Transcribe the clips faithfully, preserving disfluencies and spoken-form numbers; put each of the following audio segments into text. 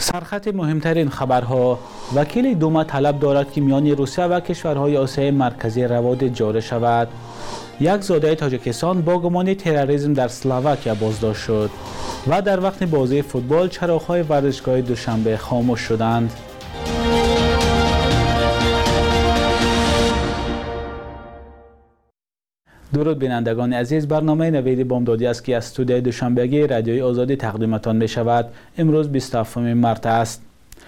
سرخط مهمترین خبرها: وکیل دوما طلب دارد که میان روسیه و کشورهای آسیای مرکزی روابط جاری شود. یک زاده تاجیکستان با گمان تروریسم در اسلواکیا بازداشت شد. و در وقت بازی فوتبال چراغ‌های ورزشگاه دوشنبه خاموش شدند. درود بینندگان عزیز، برنامه نوید بامدادی است که از استودیوی دوشنبهگی رادیوی آزادی تقدیمتان می شود. امروز بیست و هفتم مارس است.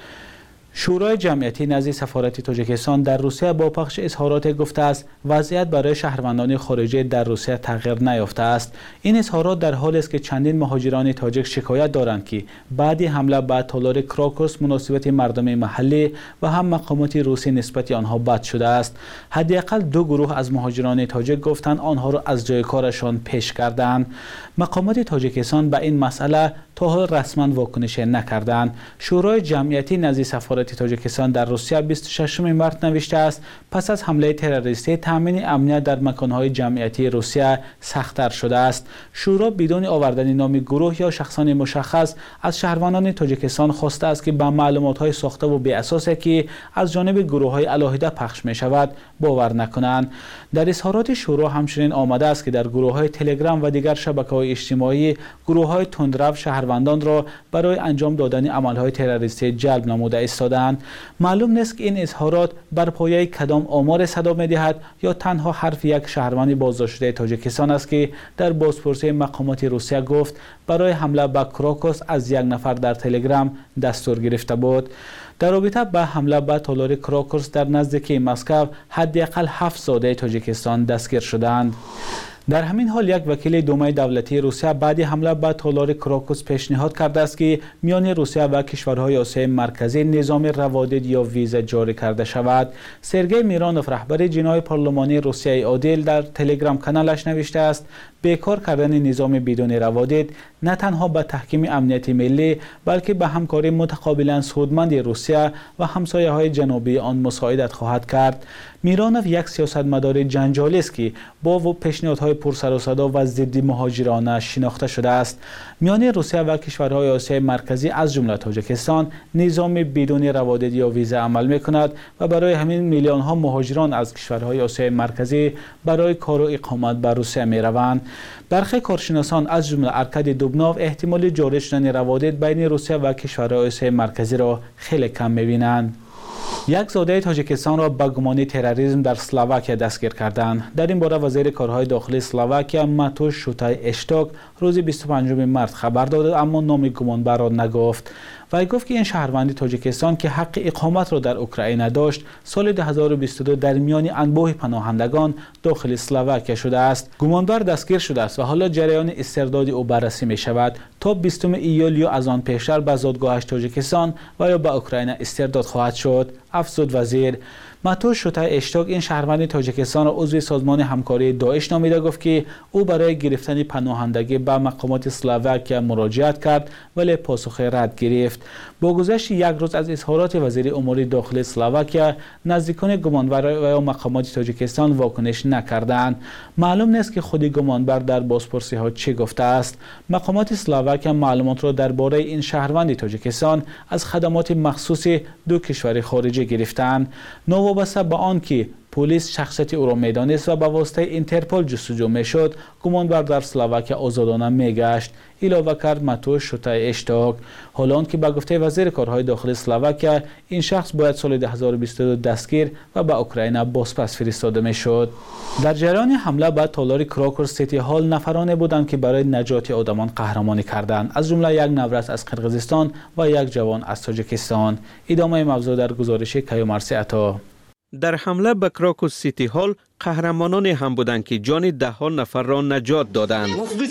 شورای جمعیتی نزد سفارت تاجیکستان در روسیه با پخش اظهارات گفته است وضعیت برای شهروندان خارجی در روسیه تغییر نیافته است. این اظهارات در حالی است که چندین مهاجران تاجیک شکایت دارند که بعد حمله به تالار کراکوس مناسبت مردم محلی و هم مقامات روسی نسبت آنها بد شده است. حداقل دو گروه از مهاجران تاجیک گفتند آنها را از جای کارشان پیش کردند. مقامات تاجیکستان به این مسئله تا حال رسما واکنش نکردند. شورای جمعیتی نزد سفارت تاجیکستان در روسیه بیست و ششم مارس نوشته است پس از حمله تروریستی تامین امنیت در مکانهای جمعیتی روسیه سخت‌تر شده است. شورا بدون آوردن نام گروه یا شخصان مشخص از شهروندان تاجیکستان خواسته است که به معلومات‌های ساخته و بی اساسی که از جانب گروه‌های علاهده پخش می‌شود باور نکنند. در اظهارات شورا همچنین آمده است که در گروه‌های تلگرام و دیگر شبکه‌های اجتماعی گروه‌های تندرو شهروندان را برای انجام دادن عمل‌های تروریستی جلب نموده ایستادند. معلوم نیست که این اظهارات بر پایه کدام آمار صدا می‌دهد یا تنها حرف یک شهروند بازداشت شده تاجیکستان است که در بازپرسی مقامات روسیه گفت برای حمله به کراکوس از یک نفر در تلگرام دستور گرفته بود. در رابطه با حمله به تالار کراکوس در نزدیکی مسکو حداقل هفت زاده تاجیکستان دستگیر شدند. در همین حال یک وکیل دومای دولتی روسیه بعد حمله به تالار کراکوس پیشنهاد کرده است که میان روسیه و کشورهای آسیای مرکزی نظام روادید یا ویزا جاری کرده شود. سرگئی میرانوف رهبر جناح پارلمانی روسیه عادل در تلگرام کانالش نوشته است بیکار کردن نظام بدون روادید نه تنها به تحکیم امنیت ملی بلکه به همکاری متقابلا سودمند روسیه و همسایه‌های جنوبی آن مساعدت خواهد کرد. میرانوف یک سیاستمدار جنجالی است که با پیشنهادهای پر سر و صدا و ضد مهاجرانه شناخته شده است. میان روسیه و کشورهای آسیای مرکزی از جمله تاجیکستان نظام بدون روادید یا ویزا عمل می‌کند و برای همین میلیون ها مهاجران از کشورهای آسیای مرکزی برای کار و اقامت به روسیه می‌روند. برخی کارشناسان از جمله ارکادی دوبنوف احتمال جاری شدن روادید بین روسیه و کشورهای آسیای مرکزی را خیلی کم می‌بینند. یک زاده تاجیکستان را به گمان تروریسم در اسلواکیا دستگیر کردند. در این باره وزیر کارهای داخلی اسلواکیا ماتوش شوتای اشتوک روز بیست و پنجم مارس خبر داد اما نام گمانبر را نگفت. وی گفت که این شهروند تاجیکستان که حق اقامت را در اوکراین داشت سال دو هزار و بیست و دو در میان انبوه پناهندگان داخل اسلواکیا شده است. گمانبر دستگیر شده است و حالا جریان استرداد او بررسی می شود تا بیستم ایول یا از آن پیشتر به زادگاهش تاجیکستان و یا به اوکراین استرداد خواهد شد. افزود وزیر. ماتوش شوتای اشتوک این شهروند تاجیکستان را عضو سازمان همکاری داعش نامیده گفت که او برای گرفتن پناهندگی به مقامات اسلواکیا مراجعت کرد ولی پاسخ رد گرفت. با گذشت یک روز از اظهارات وزیر امور داخلی اسلواکیا نزدیکان گمانبر و یا مقامات تاجیکستان واکنش نکردند. معلوم نیست که خود گمانبر در بازپرسی ها چه گفته است. مقامات اسلواکیا معلومات را درباره این شهروند تاجیکستان از خدمات مخصوص دو کشور خارجی گرفتند. وابسته به آن که پلیس شخصیت او را میدانست و به واسطه اینترپل جستجو میشد گمانبر در اسلواکیا آزادانه میگشت. علاوه کرد ماتوش شوتای اشتوک. حالان که به گفته وزیر کارهای داخلی اسلواکیا این شخص باید سال دو هزار و بیست و دو دستگیر و به اوکراین بازپس فرستاده میشد. در جریان حمله به تالار کراکوس سیتی هال نفرانی بودند که برای نجات آدمان قهرمانی کردند، از جمله یک نورس از قرقیزستان و یک جوان از تاجیکستان. ادامه موضوع در گزارش کیومرثی عطا. در حمله به کراکوس سیتی هال قهرمانانی هم بودند که جان ده ها نفر را نجات دادند.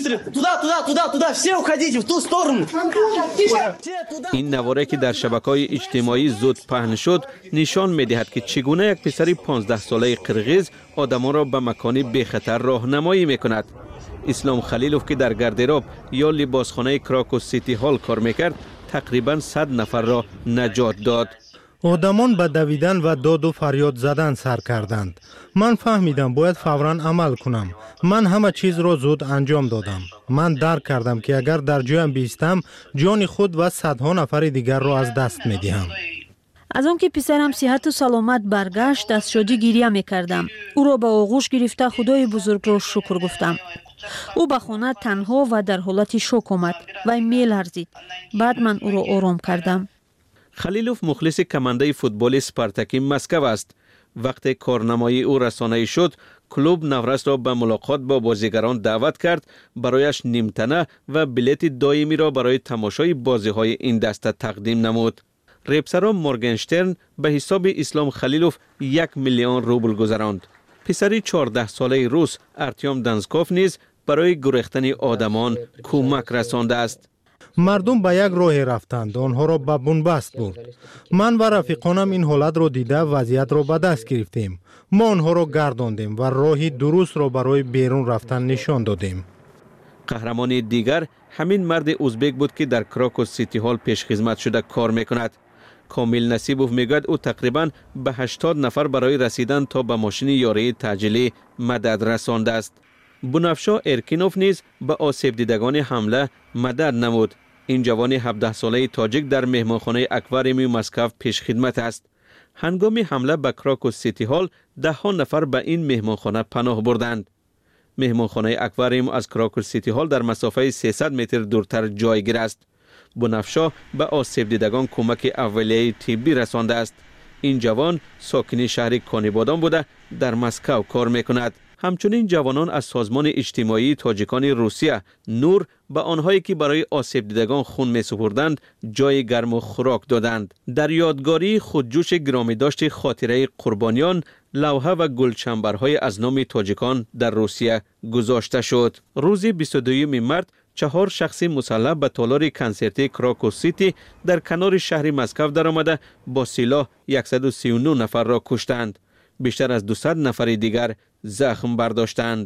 این نواره که در شبکه‌های اجتماعی زود پهن شد نشان می‌دهد که چگونه یک پسر پانزده ساله قرقیز آدمان را به مکانی بی خطر راهنمایی می‌کند. اسلام خلیلوف که در گاردراب یا لباسخانه کراکوس سیتی هال کار می‌کرد تقریباً صد نفر را نجات داد. آدمان به دویدن و داد و فریاد زدن سر کردند. من فهمیدم باید فوراً عمل کنم. من همه چیز را زود انجام دادم. من درک کردم که اگر در جایم بیستم جان خود و صدها نفر دیگر را از دست می دهم. از آن که پسرم صحت و سلامت برگشت از شادی گریه می کردم. او را به آغوش گرفته خدای بزرگ را شکر گفتم. او به خانه تنها و در حالت شوک آمد و می لرزید. بعد من او را آرام کردم. خلیلوف مخلص کمانده فوتبال اسپارتاکی مسکو است. وقتی کارنمایی او رسانه‌ای شد، کلوب نورس را به ملاقات با بازیگران دعوت کرد، برایش نیمتنه و بلیت دائمی را برای تماشای بازی‌های این دسته تقدیم نمود. ریپسرا مورگنشترن به حساب اسلام خلیلوف یک میلیون روبل گذراند. پسری چهارده ساله روس ارتیوم دانسکوف نیز برای گریختن آدمان کمک رسانده است. مردم به یک راه رفتند، آنها را به بنبست برد. من و رفیقانم این حالت را دیده وضعیت را به دست گرفتیم. ما آنها را گرداندیم و راهی درست را برای بیرون رفتن نشان دادیم. قهرمان دیگر همین مرد ازبک بود که در کراکوس سیتی هال پیش خدمت شده کار میکند. کامل نصیبوف میگوید او تقریبا به هشتاد نفر برای رسیدن تا به ماشین یاری تعجیلی مدد رسانده است. بنفشا ارکینوف نیز به آسیب دیدگان حمله مدد نمود. این جوان هفده ساله تاجیک در مهمانخانه اکواریوم مسکو پیش خدمت است. هنگام حمله به کراکوس سیتی هال ده ها نفر به این مهمانخانه پناه بردند. مهمانخانه اکواریوم از کراکوس سیتی هال در مسافه سیصد متر دورتر جایگیر است. بنفشا به آسیب دیدگان کمک اولیه طبی رسانده است. این جوان ساکن شهر کانیبادان بوده در مسکو کار میکند. همچنین جوانان از سازمان اجتماعی تاجیکان روسیه نور به آنهایی که برای آسیب دیدگان خون می سپردند جای گرم و خوراک دادند. در یادگاری خودجوش گرامی داشت خاطره قربانیان لوحه و گلچنبرهای از نام تاجیکان در روسیه گذاشته شد. روز بیست و دوم مارس چهار شخصی مسلح به تالار کنسرتی کراکوس سیتی در کنار شهر مسکو درآمده با سلاح صد و سی و نه نفر را کشتند. بیشتر از دویست نفر دیگر زخم برداشتند.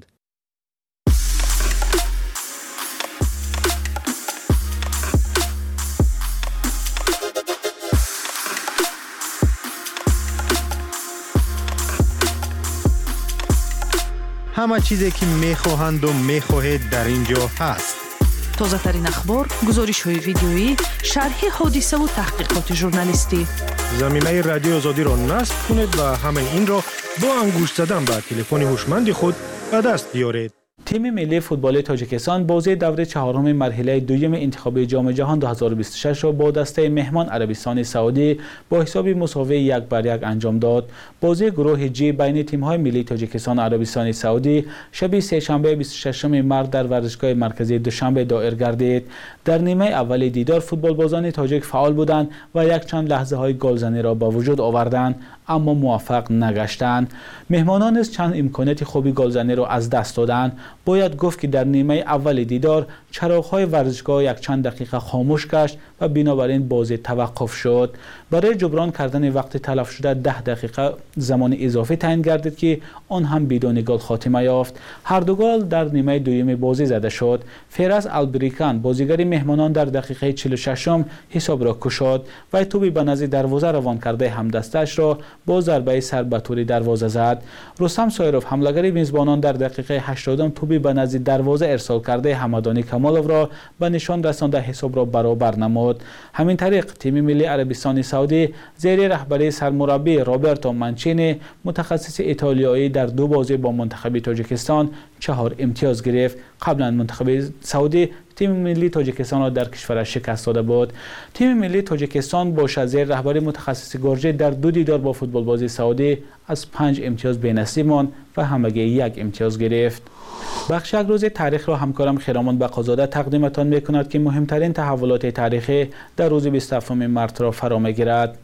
همه چیزی که میخواهند و میخواهید در اینجا هست. تازه ترین اخبار، گزارش های ویدیویی، شرح حادثه و تحقیقات ژورنالیستی. زمینه رادیو آزادی را نصب کنید و همه این را با انگشت زدن به تلفن هوشمند خود به دست بیارید. تیم ملی فوتبال تاجیکستان بازی دوره چهارم مرحله دوم انتخابی جام جهان دو هزار و بیست و شش را با دسته مهمان عربستان سعودی با حساب مساوی یک بر یک انجام داد. بازی گروه جی بین تیم‌های ملی تاجیکستان و عربستان سعودی شب سه‌شنبه بیست و ششم مارس در ورزشگاه مرکزی دوشنبه دایر گردید. در نیمه اول دیدار فوتبالبازان تاجیک فعال بودند و یک چند لحظه های گلزنی را با وجود آوردند اما موفق نگشتند. مهمانان از چند امکانات خوبی گلزنی را از دست دادند. باید گفت که در نیمه اول دیدار چراغ‌های ورزشگاه یک چند دقیقه خاموش گشت و بنابراین بازی توقف شد. برای جبران کردن وقت تلف شده ده دقیقه زمان اضافی تعیین گردید که آن هم بدون گل خاتمه یافت. هر دو گل در نیمه دوم بازی زده شد. فیراز البریکان بازیگر مهمانان در دقیقه چهل و ششم حساب را گشود و توپی به نزد دروازه روان کرده همدستش را با ضربه سر به طور دروازه زد. رستم سایروف حمله‌گر میزبانان در دقیقه هشتادم توپی به نزد دروازه ارسال کرده حمدانی کمالوف را به نشان رسانده حساب را برابر نمود. همین طریق تیم ملی عربستان سعودی زیر رهبری سرمربی روبرتو مانچینی متخصص ایتالیایی در دو بازی با منتخب تاجیکستان چهار امتیاز گرفت. قبلا منتخب سعودی تیم ملی تاجیکستان را در کشورش شکست داده بود. تیم ملی تاجیکستان با زیر رهبری متخصص گرجی در دو دیدار با فوتبالباز سعودی از پنج امتیاز بی‌نصیب ماند و همگی یک امتیاز گرفت. بخش یک روز تاریخ را همکارم خیرامان بقازاده تقدیمتان میکند که مهمترین تحولات تاریخی در روز بیست و هفتم مارس را فرا میگیرد.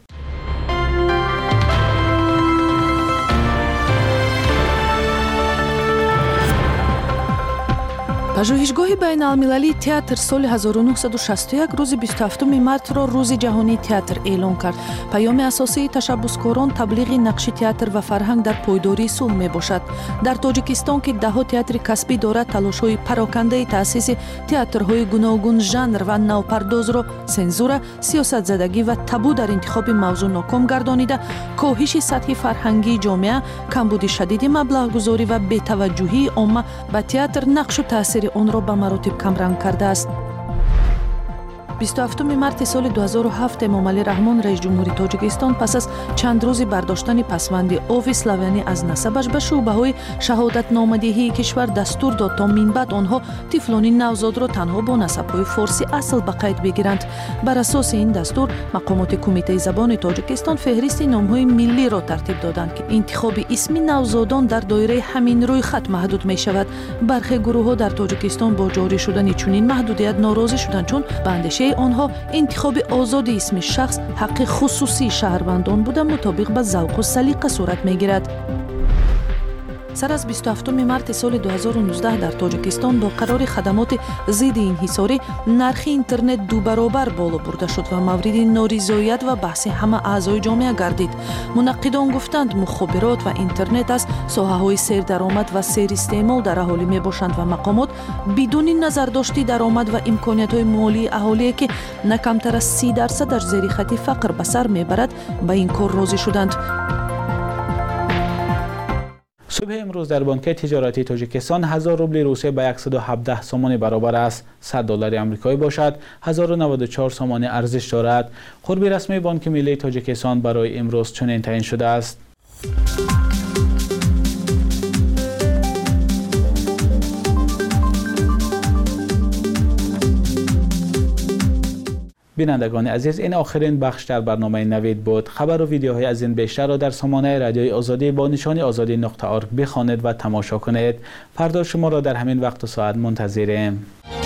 пажӯҳишгоҳи байналмилалии театр соли ҳазору нуҳсаду шасту як рӯзи бисту ҳафтуми мартро рӯзи ҷаҳонии театр эълон кард. паёми асосии tashabbuskорон таблиғи нақши театр ва фарҳанг дар пойдории сулҳ мебошад. дар тоҷикистон ки даҳо театри касбӣ дорад, талошҳои парокандаи таъсиси театрҳои гуногун жанр ва навпардозро сензура, сиёсатзадагӣ ва табу дар интихоби мавзӯъ ноком гардонида, коҳиши сатҳи фарҳангии ҷомеа, камбуди шадиди маблағгузорӣ ва бетаваҷҷӯҳии омма ба театр нақшу таъсири онро ба маротиб камранг кардааст. бисту ҳафтуми марти соли ду ҳазору ҳафт Эмомалӣ Раҳмон, раис ҷумҳури Тоҷикистон, пас аз чанд рӯзи бардоштани пасванди ови славянӣ аз насабаш ба шуъбаҳои шаҳодатномадиҳии кишвар дастур дод, то минбаъд онҳо тифлони навзодро танҳо бо насабҳои форсӣ асл ба қайд бигиранд. бар асоси ин дастур мақомоти Кумитаи забони Тоҷикистон феҳристи номҳои миллиро тартиб доданд ки интихоби исми навзодон дар доираи ҳамин рӯйхат маҳдуд мешавад. бархе гурӯҳҳо дар Тоҷикистон бо ҷорӣ шудани чунин маҳдудият норозӣ шуданд, чун ба андешаи онҳо интихоби озоди исми шахс ҳаққи хусусии шаҳрвандон буда мутобиқ ба завқу салиқа сурат мегирад. сар аз бисту ҳафтуми марти соли ду ҳазору нуздаҳ дар Тоҷикистон бо қарори хадамоти зидди инҳисорӣ нархи интернет ду баробар боло бурда шуд ва мавриди норизоят ва баҳси ҳама аъзои ҷомеа гардид. мунаққидон гуфтанд, мухобирот ва интернет аз соҳаҳои сердаромад ва серистеъмол дар аҳолӣ мебошанд ва мақомот бидуни назардошти даромад ва имкониятҳои молии аҳолие ки на камтар аз си дарсадаш зери хати фақр ба сар мебарад, ба ин кор розӣ шуданд. صبح امروز در بانک تجارتی تاجیکستان هزار روبل روسیه به صد و هفده سوم برابر است. صد دلار آمریکایی باشد هزار و نود و چهار سوم ارزش دارد. قرب رسمی بانک ملی تاجیکستان برای امروز چنین تعیین شده است. بینندگان عزیز، این آخرین بخش در برنامه نوید بود. خبر و ویدیوهای از این بیشتر را در سامانه رادیوی آزادی با نشانی آزادی نقطه آرگ بخوانید و تماشا کنید. فردا شما را در همین وقت و ساعت منتظریم.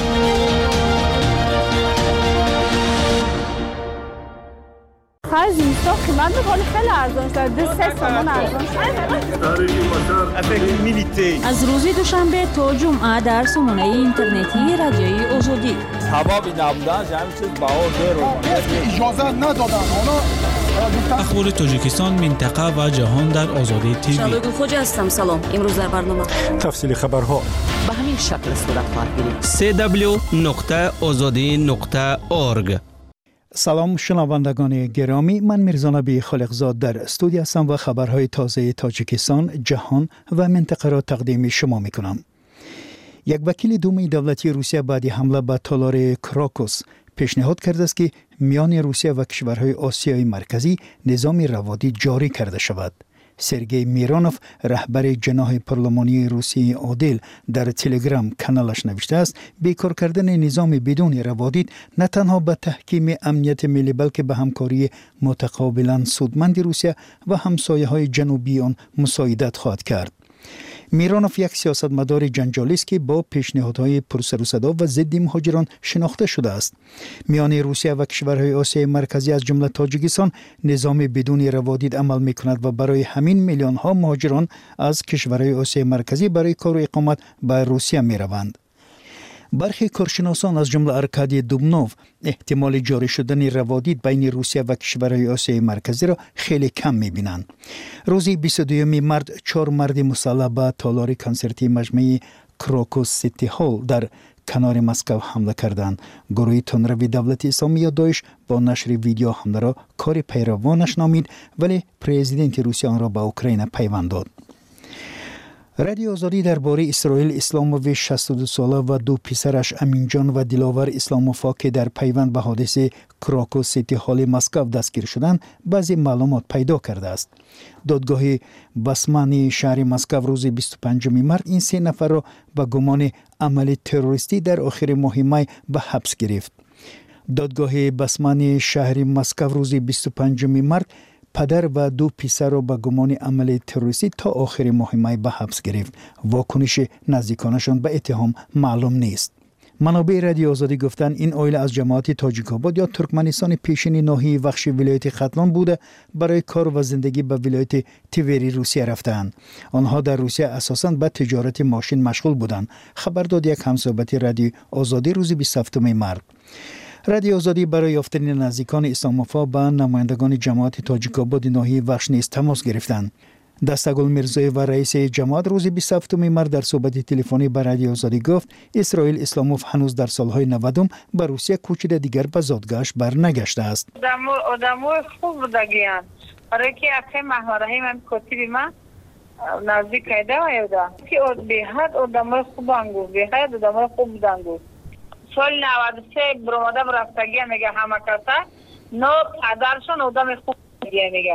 خرج اینستا قیمت حالی خیلی ارزان شد. دو سه سامان ارزان شد. از روزی دوشنبه تا جمعه در سامانه اینترنتی رادیوی آزادی. سبب نبودن همین چیز بها زیرو. اجازه ندادن. اخبار تاجیکستان، منطقه و جهان در آزادی تیوی. شادو خوجا هستم. سلام. امروز در برنامه تفصیل خبرها به همین شکل صورت خواهد گرفت. سی دبلیو نقطه آزادی نقطه اورگ. سلام شنوندگان گرامی، من میرزانبی خالقزاد در استودیو هستم و خبرهای تازه تاجیکستان، جهان و منطقه را تقدیم شما میکنم. یک وکیل دومی دولتی روسیه بعد حمله به تالار کراکوس پیشنهاد کرده است که میان روسیه و کشورهای آسیای مرکزی نظام روادی جاری کرده شود. سرگئی میرانوف، رهبر جناح پارلمانی روسیه عادل، در تلگرام کانالش نوشته است بیکار کردن نظام بدون روادید نه تنها به تحکیم امنیت ملی بلکه به همکاری متقابلا سودمند روسیه و همسایه‌های جنوبی آن مساعدت خواهد کرد. میرانوف یک سیاستمدار جنجالی است که با پیشنهادهای پرسر و صدا و ضد مهاجران شناخته شده است. میان روسیه و کشورهای آسیای مرکزی از جمله تاجیکستان نظام بدون روادید عمل میکند و برای همین میلیون ها مهاجران از کشورهای آسیای مرکزی برای کار و اقامت به روسیه میروند. برخی کارشناسان از جمله ارکادی دوبنوف احتمال جاری شدن روادید بین روسیه و کشورهای آسیای مرکزی را خیلی کم می‌بینند. روز بیست و دوم مارس چهار مرد مسلح به تالار کنسرتی مجمع کراکوس سیتی هال در کنار مسکو حمله کردند. گروه تندروی دولت اسلامی یا داعش با نشر ویدیو حمله را کار پیروانش نامید، ولی پرزیدنت روسیه آن را به اوکراین پیوند داد. رادیو آزادی درباره اسرائیل اسلاموویچ شصت و دو ساله و دو پسرش امینجان و دلاور اسلاموفا که در پیوند به حادثه کراکوس سیتی هال مسکو دستگیر شدند بعضی معلومات پیدا کرده است. دادگاه بسمانی شهر مسکو روز بیست و پنجم مارس این سه نفر را به گمان عمل تروریستی در آخر ماه می به حبس گرفت. دادگاه بسمانی شهر مسکو روز بیست و پنجم مارس پدر و دو پسر را به گمان عمل تروریستی تا آخر ماه می به حبس گرفت. واکنش نزدیکانشان به اتهام معلوم نیست. منابع رادیو آزادی گفتند این اویله از جماعت تاجیک‌آباد یا ترکمنستان پیشین ناحیه وخش ولایت ختلان بوده برای کار و زندگی به ولایت تیوری روسیه رفتند. آنها در روسیه اساساً به تجارت ماشین مشغول بودند. خبر داد یک همصحبت رادیو آزادی روز بیست و هفتم مارس. رادیو آزادی برای یافتن نزدیکان اسلام‌آفا به نمایندگان جماعت تاجیک‌آباد ناحیه وخش نیز تماس گرفتند. دستگل میرزایی و رئیس جماعت روز بیست و هفتم مارس در صحبت تلفنی با رادیو آزادی گفت اسرائیل اسلاموف هنوز در سالهای نود به روسیه کوچیده دیگر به زادگاهش برنگشته است. آدمای خوب بودگیان. برای که اخی محورهی من کتیبی من نزدیک ایده و ایده. که به حد آدمای خوب انگو. به حد آدمای خوب بودنگو. سال نود و سه برامده برفتگی میگه همه کسا. نو پدرشون آدم خوب میگه.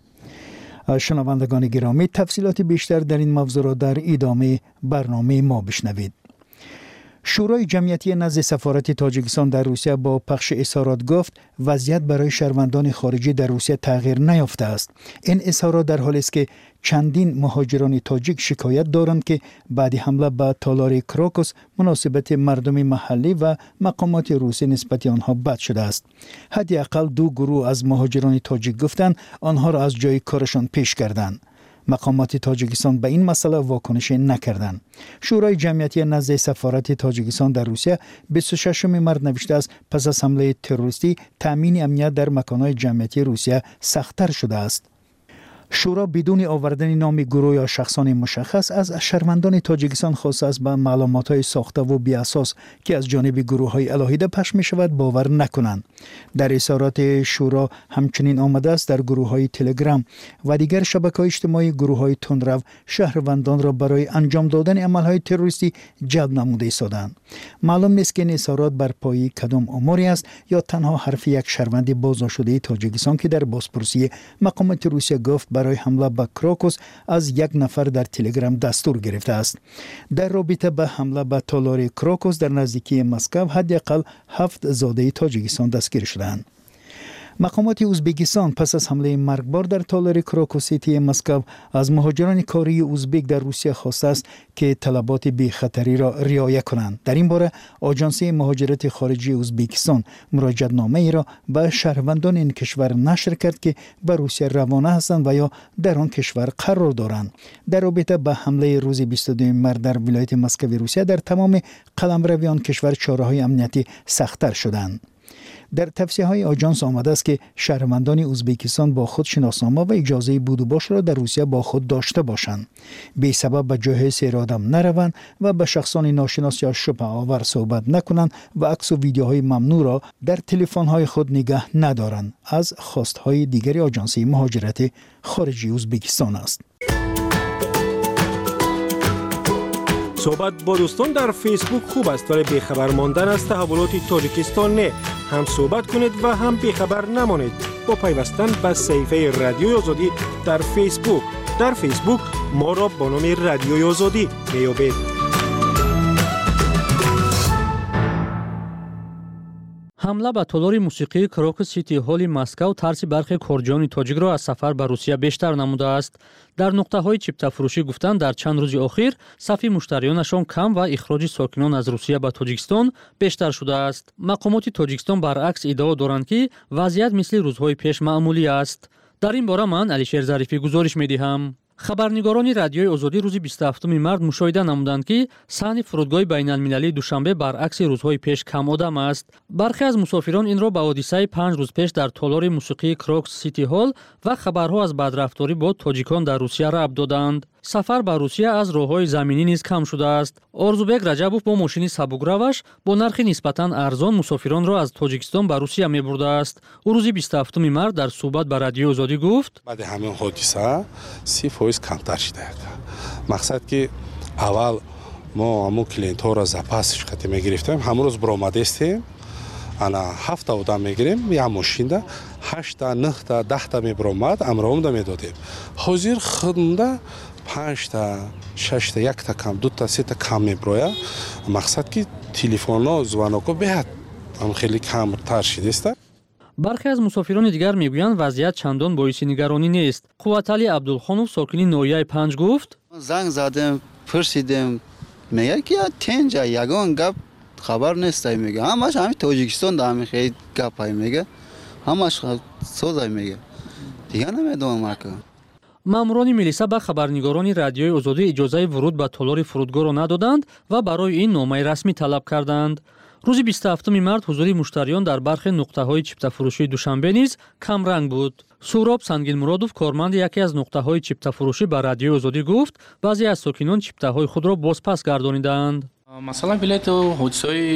شنوندگان گرامی تفصیلات بیشتر در این موضوع را در ادامه برنامه ما بشنوید. شورای جمعیتی نزد سفارت تاجیکستان در روسیه با پخش اظهارات گفت وضعیت برای شهروندان خارجی در روسیه تغییر نیافته است. این اظهارات در حالی است که چندین مهاجران تاجیک شکایت دارند که بعد حمله به تالار کراکوس مناسبت مردم محلی و مقامات روسی نسبت آنها بد شده است. حداقل دو گروه از مهاجران تاجیک گفتند آنها را از جای کارشان پیش کردند. مقامات تاجیکستان به این مسئله واکنش نکردند. شورای جمعیتی نزد سفارت تاجیکستان در روسیه بیست و ششم مارس نوشته است پس از حمله تروریستی تامین امنیت در مکان‌های جمعیتی روسیه سخت‌تر شده است. شورا بدون آوردن نام گروه یا شخصان مشخص از شهروندان تاجیکستان خواسته است به معلومات‌های ساخته و بی اساس که از جانب گروه‌های الهیده پخش می‌شود باور نکنند. در اظهارات شورا همچنین آمده است در گروه‌های تلگرام و دیگر شبکه‌های اجتماعی گروه‌های تندرو شهروندان را برای انجام دادن عمل‌های تروریستی جلب نموده ایستادند. معلوم نیست که این اظهارات بر پایه کدام آماری است یا تنها حرف یک شهروند بازداشته تاجیکستان که در بازپرسی مقامات روسیه گفت برای حمله به کراکوس از یک نفر در تلگرام دستور گرفته است. در رابطه به حمله به تالار کراکوس در نزدیکی مسکو حداقل هفت زاده تاجیکستان دستگیر شدند. مقامات ازبکستان پس از حمله مرگبار در تالار کراکوسیتی مسکو از مهاجران کاری ازبک در روسیه خواسته است که طلبات بی خطری را رعایت کنند. در این باره آژانس مهاجرت خارجی ازبکستان مراجعت نامه ای را به شهروندان این کشور نشر کرد که به روسیه روانه هستند و یا در آن کشور قرار دارند. در رابطه با حمله روز بیست و دو مارس در ولایت مسکو روسیه در تمام قلمرو آن کشور چاره‌های امنیتی سخت‌تر شدند. در توصیه‌های آژانس آمده است که شهروندان ازبکستان با خود شناسنامه و اجازه بود و باش را در روسیه با خود داشته باشند. بی سبب به جای سیر آدم نروند و به شخصان ناشناس یا شبه آور صحبت نکنند و عکس و ویدیوهای ممنوع را در تلفن‌های خود نگه ندارند. از خواست‌های دیگری آژانس مهاجرت خارجی ازبکستان است. صحبت با دوستان در فیسبوک خوب است ولی بیخبر ماندن از تحولات تاجیکستان نه. هم صحبت کنید و هم بیخبر نمانید با پیوستن به صفحه رادیو آزادی در فیسبوک. در فیسبوک ما را با نام رادیو آزادی میابید. حمله به تالار موسیقی کراکوس سیتی هال مسکو ترس برخی کارجویان تاجیک را از سفر به روسیه بیشتر نموده است. در نقطه‌های چیپتا فروشی گفتند در چند روز اخیر صف مشتریانشان کم و اخراج ساکنان از روسیه به تاجیکستان بیشتر شده است. مقامات تاجیکستان برعکس ادعا دارند که وضعیت مثل روزهای پیش معمولی است. در این باره من علیشیر ظریفی گزارش می‌دهم. خبرنگاران رادیوی آزادی روز بیست و هفتم مارس مشاهده نمودند که صحن فرودگاه بین‌المللی دوشنبه برعکس روزهای پیش کم آدم است. برخی از مسافران این را به حادثه پنج روز پیش در تالار موسیقی کراکوس سیتی هال و خبرها از بدرفتاری با تاجیکان در روسیه ربط دادند. سفر به روسیه از راه‌های زمینی نیز کم شده است. آرزوبек رجبوف با ماشین سبک‌روش با نرخ نسبتاً ارزان مسافران را از تاجیکستان به روسیه می‌برده است. او روز بیست و هفتم مارس در صحبت با رادیو آزادی گفت: بعد همین حادثه سی درصد کمتر شده. مقصد که اول ما همون کلینت‌ها را زپاسش خاطر می‌گرفتیم، همون روز برآمده استیم. انا هفت آدم می‌گیریم، یا ماشین ده هشت تا نه تا ده تا می‌برآمد، امرام ده می‌دادیم. حاضر خدمت پنج تا شش تا یک تا کم دو تا سه تا کم میبرویا. مقصد که تلفن‌ها زوانوکو بهت هم خیلی کم تر شده است. برخی از مسافران دیگر میگویند وضعیت چندان باعث نگرانی نیست. قوتعلی عبدالخانوف ساکن نویای پنج گفت: زنگ زدم پرسیدم میگه که تنجا یگان گپ خبر نیست میگه. همش همین تاجیکستان در همین خیلی گپای میگه. همش سوزای میگه. دیگه نمیدونم که маъмурони милиса ба хабарнигорони радиои озодӣ иҷозаи вуруд ба толори фурудгоҳро надоданд ва барои ин номаи расмӣ талаб карданд. рӯзи бисту ҳафтуми март ҳузури муштариён дар бархе нуқтаҳои чиптафурӯшии душанбе низ камранг буд. суҳроб сангинмуродов, корманди яке аз нуқтаҳои чиптафурӯшӣ ба радиои озодӣ гуфт, баъзе аз сокинон чиптаҳои худро бозпас гардонидаанд. масалан билети ҳодисаи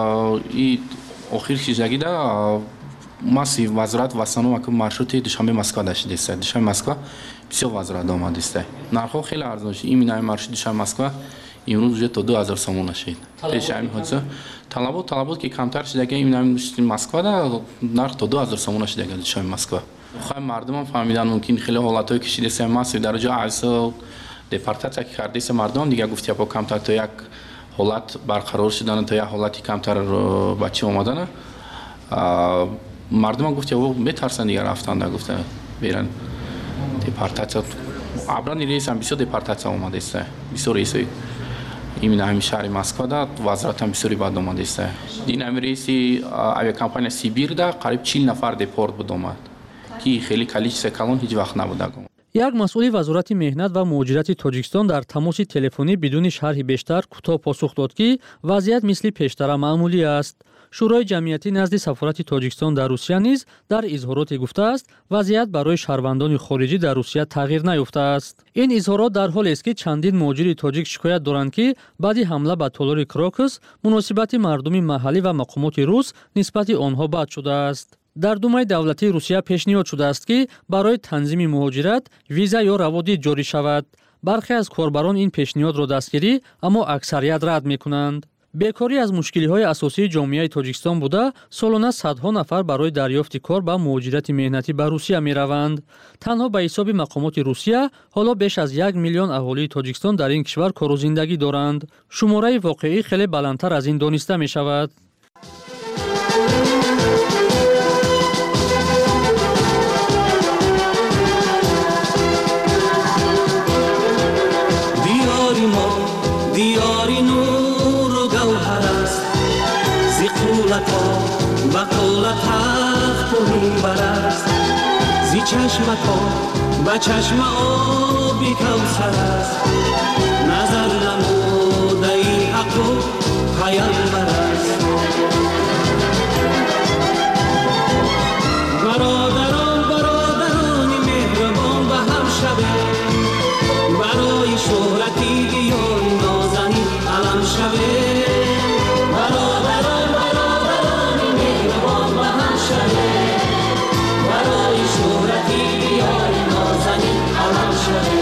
охир шиждагида маси вазорат васаном ак маршрути душанбе москва дашидест. душанбе москва бисёр вазорат омадест. нархҳо хеле арзон шид. ин минаи маршрути душанбе москва имрӯз уже то ду ҳазор сомон нашид. пеши ҳамин ҳодиса талабот талабот ки камтар шидага ин минаи маршрути москва да нарх то ду ҳазор сомон нашидага душанбе москва. хоҳем мардумам фаҳмидан мумкин хеле ҳолатҳое кишидест маси дароҷа айсо депортация ки кардест мардумам дига гуфти по камтар то як ҳолат барқарор шудана то як ҳолати камтар ба чӣ омадана мардумам гуфти метарсан дига рафтанда гуфта беран депортация абрани рейсам бисёр депортация омадест. бисёр рейсои именно ҳамин шаҳри москва да вазоратам бисёри бад омадест. ин ҳамин рейси авиакомпания сибир да қариб чил нафар депорт буд омад ки хеле количество калон ҳеҷ вақт набуда. як масъули вазорати меҳнат ва муҳоҷирати тоҷикистон дар тамоси телефонӣ бидуни шарҳи бештар кӯтоҳ посух дод ки вазъият мисли пештара маъмулӣ аст. шӯрои ҷамъиятӣ назди сафорати тоҷикистон дар русия низ дар изҳороте гуфтааст, вазъият барои шаҳрвандони хориҷӣ дар русия тағйир наёфтааст. ин изҳорот дар ҳолест ки чандин муҳоҷири тоҷик шикоят доранд ки баъди ҳамла ба толори крокус муносибати мардуми маҳаллӣ ва мақомоти рус нисбати онҳо бад шудааст. дар думаи давлатии русия пешниҳод шудааст ки барои танзими муҳоҷират виза ё раводид ҷорӣ шавад. бархе аз корбарон ин пешниҳодро дастгирӣ, аммо аксарият рад мекунанд. бекорӣ аз мушкилиҳои асосии ҷомеаи тоҷикистон буда, солона садҳо нафар барои дарёфти кор ба муҳоҷирати меҳнатӣ ба русия мераванд. танҳо ба ҳисоби мақомоти русия ҳоло беш аз як миллион аҳолии тоҷикистон дар ин кишвар кору зиндагӣ доранд. шумораи воқеӣ хеле баландтар аз ин дониста мешавад. چشمکو با چشم آبی کوثر است نظر نموده این حق و پیامبر است برادران برادران مهربان به هم شوه برای شهرتی دیار نازنین علم شوه برادران برادران مهربان به هم شوه برای شهرتی دیار نازنین علم شوه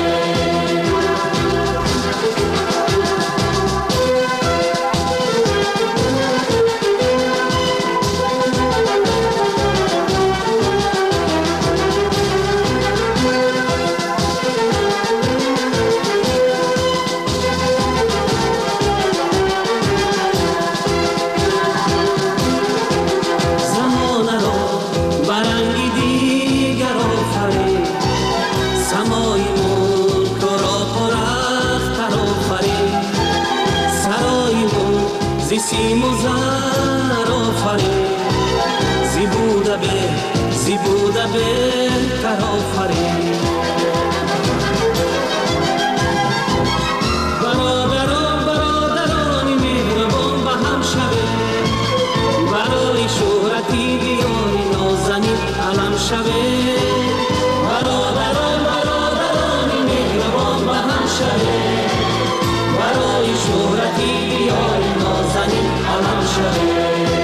سیم و زر آفرین زی بوده به زی بوده به تر آفرین برادران برادران مهربان به هم شوه برای شهرتی دیاری نازنین علم شوه برادران برادران مهربان به هم شوه برای شهرتی دیاری نازنین علم شوه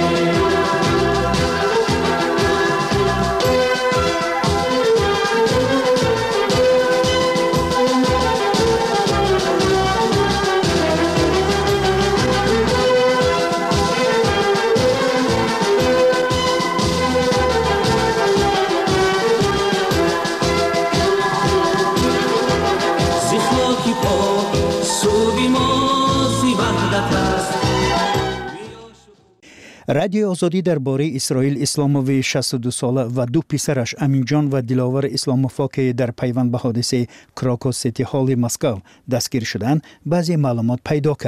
радиои озодӣ дар бораи исроил исломови шасту ду сола ва ду писараш аминҷон ва диловар исломофо ки дар пайванд ба ҳодисаи крокус сити ҳолли москав дастгир шуданд баъзе маълумот пайдо кард.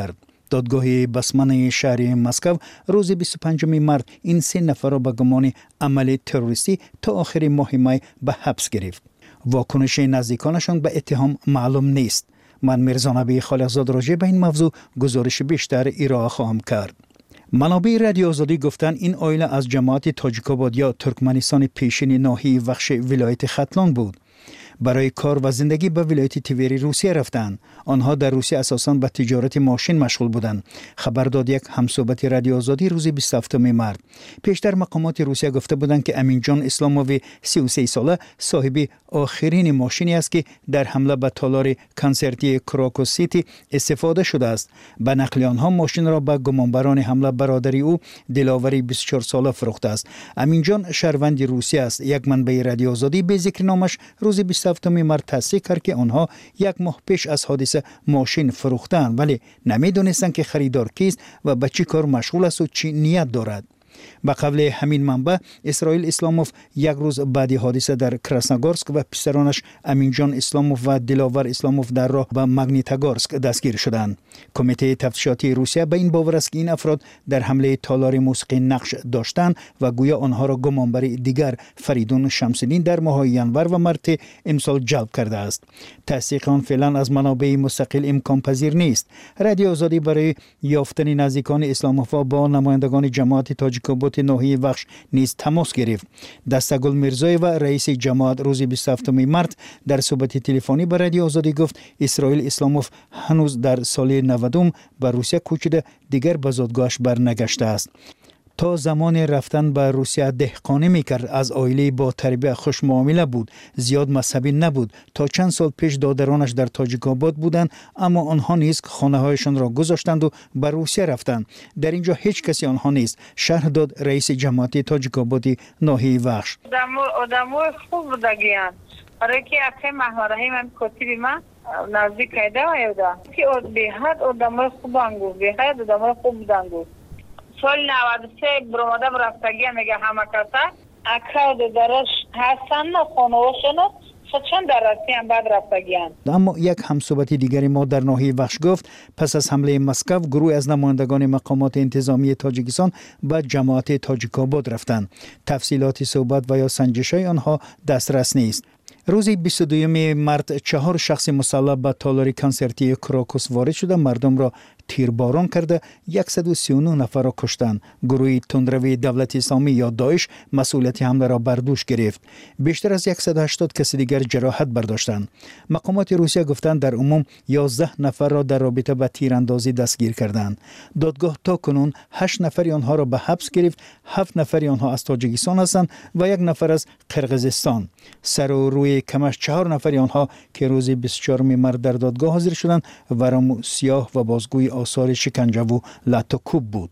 دادگاه بسمن شهر مسکو روز بیست و پنجم مارس این سه نفر را به گمان عمل تروریستی تا آخر ماه می به حبس گرفت. واکنش نزدیکانشان به اتهام معلوم نیست. من میرزا نبی خالقزاد راجع به این موضوع گزارش بیشتر ارائه خواهم کرد. منابع رادیو آزادی گفتند این عائله از جماعت تاجیک‌آباد یا ترکمنستان پیشین ناحیه وخش ولایت ختلان بود. برای کار و زندگی به ولایت تیوری روسیه رفتند. آنها در روسیه اساساً به تجارت ماشین مشغول بودند. خبر داد یک همصحبت رادیو آزادی روز بیست و هفتم مارس. پیشتر مقامات روسیه گفته بودند که امین جان اسلاموی سی و سه ساله صاحب آخرین ماشینی است که در حمله به تالار کنسرتی کراکوس سیتی استفاده شده است. به نقل آنها ماشین را به گمانبران حمله برادری او دلاوری بیست و چهار ساله فروخته است. امین جان شهروند روسیه است. یک منبع رادیو آزادی به ذکر نامش روز بیست و هفتم مارس تصدیق کرد که آنها یک ماه پیش از حادثه ماشین فروختند ولی نمیدونستند که خریدار کیست و به چی کار مشغول است و چی نیت دارد. به قول همین منبع اسرائیل اسلاموف یک روز بعد حادثه در کراسنوگورسک و پسرانش امین جان اسلاموف و دلاور اسلاموف در راه به ماگنیتوگورسک دستگیر شدند. کمیته تفتیشاتی روسیه به این باور است که این افراد در حمله تالار موسیقی نقش داشتند و گویا آنها را گمانبر دیگر فریدون شمس‌الدین در ماه ینور و مارس امسال جلب کرده است. تصدیق آن فعلا از منابع مستقل امکان پذیر نیست. رادیو آزادی برای یافتن نزدیکان اسلاموف با نمایندگان جماعت تاجیک‌آباد ناحیه وخش نیز تماس گرفت. دستگل میرزایی و رئیس جماعت روز بیست و هفتم مارس در صحبت تلفنی با رادیو آزادی گفت اسرائیل اسلاموف هنوز در سال نود به روسیه کوچیده دیگر به زادگاهش برنگشته است. تا زمان رفتن به روسیه دهقانی میکرد. از عائله با تربیت خوش معامله بود. زیاد مذهبی نبود. تا چند سال پیش دادرانش در تاجیک‌آباد بودند اما آنها نیز خانه هایشان را گذاشتند و به روسیه رفتند. در اینجا هیچ کسی آنها نیست. شرح داد رئیس جماعت تاجیک‌آباد ناحیه وخش. آدمای خوب بودگیان. برای که اخه محورهی من کتیبی من نزدیک کیده و یودا که به حد آدمای خوب انگو به حد آدمای خوب بودنگو. سال نود و سه برامده برفتگی میگه همه کسا اکراد درش هستن و خانواشون چند درستی هم بعد رفتگی هم. اما یک همصحبت دیگری ما در ناحیه وخش گفت پس از حمله مسکو گروه از نمایندگان مقامات انتظامی تاجیکستان به جماعت تاجیک‌آباد رفتند. تفصیلات صحبت و یا سنجش‌های آنها دسترس نیست. روز بیست و دوم مارس چهار شخص مسلح به تالار کنسرتی کراکوس وارد شده مردم را تیرباران کرده صد و سی و نه نفر را کشتند. گروه تندروی دولت اسلامی یا داعش مسئولیت حمله را بر دوش گرفت. بیشتر از صد و هشتاد کس دیگر جراحت برداشتند. مقامات روسیه گفتند در عموم یازده نفر را در رابطه با تیراندازی دستگیر کردند. دادگاه تا کنون هشت نفر آنها را به حبس گرفت. هفت نفر آنها از تاجیکستان هستند و یک نفر از قرقیزستان. سر و روی کمش چهار نفر آنها که روز بیست و چهارم مارس در دادگاه حاضر شدند ورم سیاه و بازگوی آثار شکنجه و لط و کوب بود.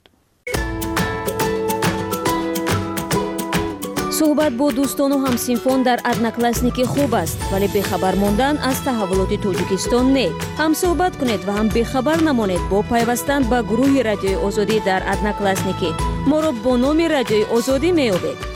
صحبت با دوستان و همسینفون در ادناکلاسنیکی خوب است ولی بخبر ماندن از تحولات تاجیکستان نه. هم صحبت کنید و هم بخبر نمانید با پیوستن به گروه رادیوی آزادی در ادناکلاسنیکی. ما را با نام رادیوی آزادی میابید.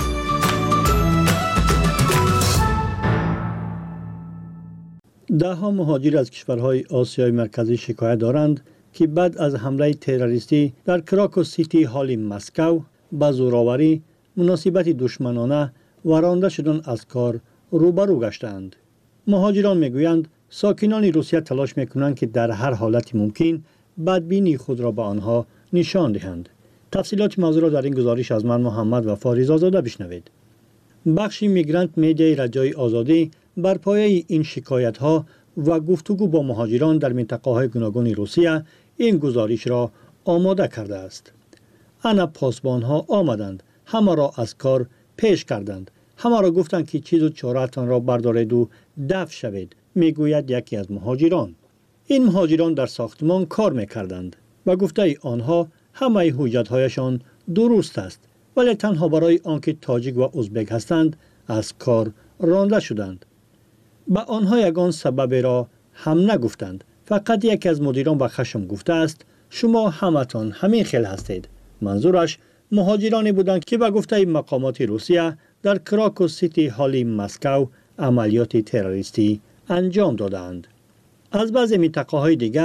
ده ها مهاجر از کشورهای آسیای مرکزی شکایت دارند که بعد از حمله تروریستی در کراکوس سیتی حال مسکو با زورآوری، مناسبت دشمنانه و رانده شدن از کار روبرو گشتند. مهاجران میگویند ساکنان روسیه تلاش میکنند که در هر حالت ممکن بدبینی خود را به آنها نشان دهند. تفصیلات موضوع را در این گزارش از من محمد و فاریز آزاده بشنوید. بخش میگرانت میدیای رادیوی آزادی بر پایه این شکایت ها و گفتگو با مهاجران در منطقه های گوناگون روسیه این گزارش را آماده کرده است. انا پاسبان ها آمدند، همه را از کار پیش کردند، همه را گفتند که چیز و چاره‌تان را بردارید و دفع شوید، میگوید یکی از مهاجران. این مهاجران در ساختمان کار میکردند و گفته آنها همه حجت‌هایشان درست است ولی تنها برای آنکه تاجیک و ازبک هستند از کار رانده شدند. به آنها یگان سبب را هم نگفتند. فقط یکی از مدیران به خشم گفته است شما همتان همین خیل هستید. منظورش مهاجرانی بودند که به گفته مقامات روسیه در کراکوس سیتی حال مسکو عملیات تروریستی انجام دادند. از بعضی منطقه های دیگر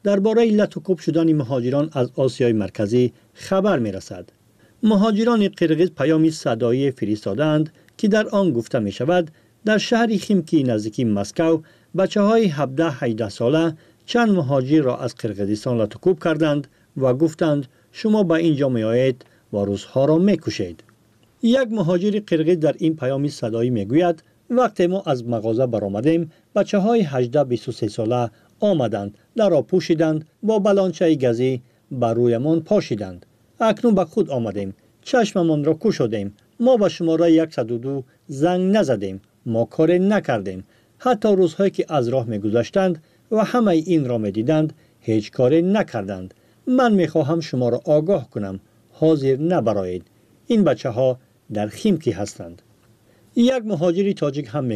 درباره لط و کوب شدن مهاجران از آسیای مرکزی خبر می رسد. مهاجران قرقیز پیامی صدایی فرستادند که در آن گفته می شود در شهر خیمکی نزدیکی مسکو بچه های هفده هجده ساله چند مهاجر را از قرقیزستان لط و کوب کردند و گفتند شما به اینجا می آیید و روزها را می کشید. یک مهاجر قرقیز در این پیام صدایی می گوید وقتی ما از مغازه برآمدیم بچه های هجده بیست و سه ساله آمدند، در را پوشیدند، با بلانچه گازی بر رویمان پاشیدند. اکنون به خود آمدیم، چشممان را کشیدیم، ما به شماره صد و دو زنگ نزدیم، ما کار نکردیم. حتی روزهایی که از راه می گذشتند و همه این را می دیدند هیچ کار نکردند. من می خواهم شما را آگاه کنم، حاضر نبرایید. این بچه ها در خیمکی هستند. یک مهاجری تاجیک هم می